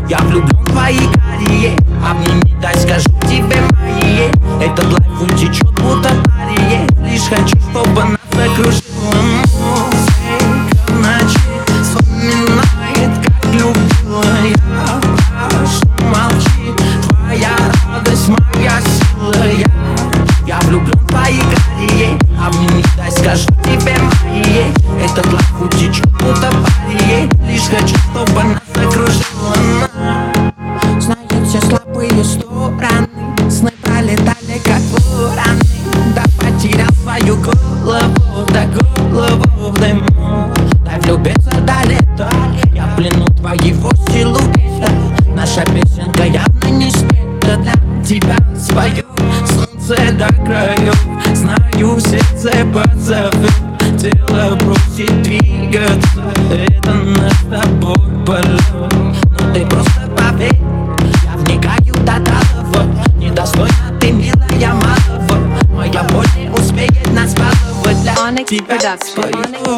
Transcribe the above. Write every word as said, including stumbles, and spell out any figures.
Я влюблен в твои карие. Обними, дай скажу тебе мои. Этот лайф утечет, будто ария. Лишь хочу, чтобы нас окружило музыка в ночи. Вспоминает, как любила я. Прошу, молчи, твоя радость, моя сила. Я, я влюблен в твои карие. Обними, дай скажу тебе мои. Этот лайф утечет, будто ария. Лишь хочу, чтобы нас окружило она. Знает все слабые стороны. Сны пролетали, как вораны. Да потерял свою голову, да голову в дыму. Дай влюбиться до лета. Я в плену твоего силуэта. Наша песенка явно не спета. Для тебя свое солнце до краев. Знаю, сердце позовет. Тело бросит двигаться. Это наш с тобой полет. Но ты просто поверь, я вникаю до талого. Недостойна ты, милая, малого. Моя боль не успеет нас баловать. Для Onyx тебя Production. свою